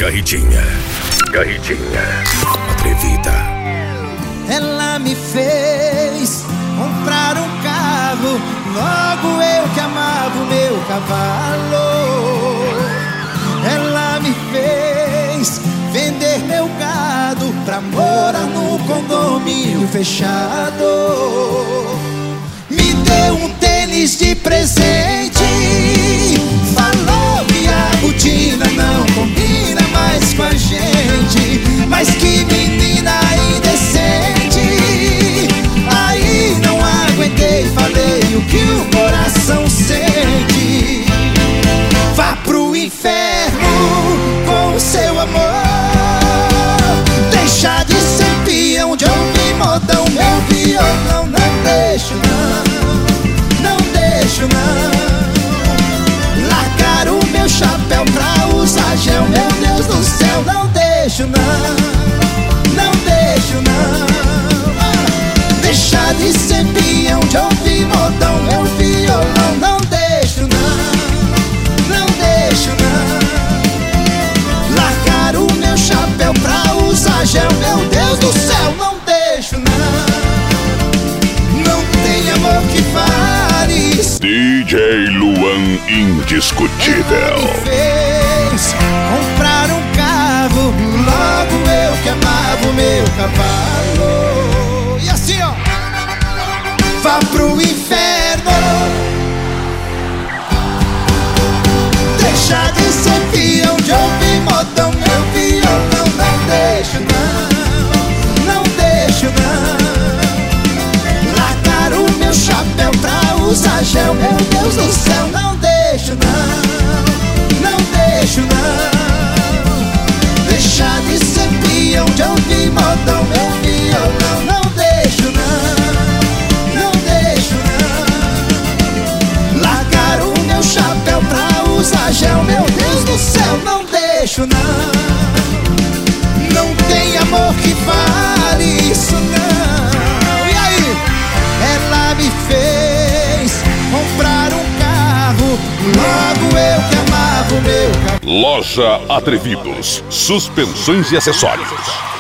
Garridinha atrevida. Ela me fez comprar um carro, logo eu que amava o meu cavalo. Ela me fez vender meu gado pra morar no condomínio fechado. Me deu um tênis de presente, falou que a rotina não combina mais com a gente. Mas que menina indecente, aí não aguentei, falei o que o coração sente. Vá pro inferno com o seu amor, deixa de ser peão de ouvir modão. Meu violão não deixo não deixo não. Largar o meu chapéu pra usar gel, meu Deus do céu, não deixo não deixo não. Deixar de ser peão de ouvir modão, meu violão não deixo não deixo não. Largar o meu chapéu pra usar gel, meu Deus do céu, não deixo não tem amor que vale isso. DJ Luan Indiscutível. Ela me fez comprar um carro, logo eu que amava o meu cavalo. E assim ó, vá pro inferno, deixa de ser peão de ouvir modão, meu violão não deixo não deixo não. Largar o meu chapéu pra usar gel, meu Deus do céu, não deixo não deixo não. Deixar de ser peão de ouvir modão, meu violão não deixo não deixo não. Largar o meu chapéu pra usar gel, meu Deus do céu, não deixo não tem amor que vale isso não. E aí? Ela me fez comprar um carro, logo eu que amava o meu cavalo. Loja Atrevidos, suspensões e acessórios.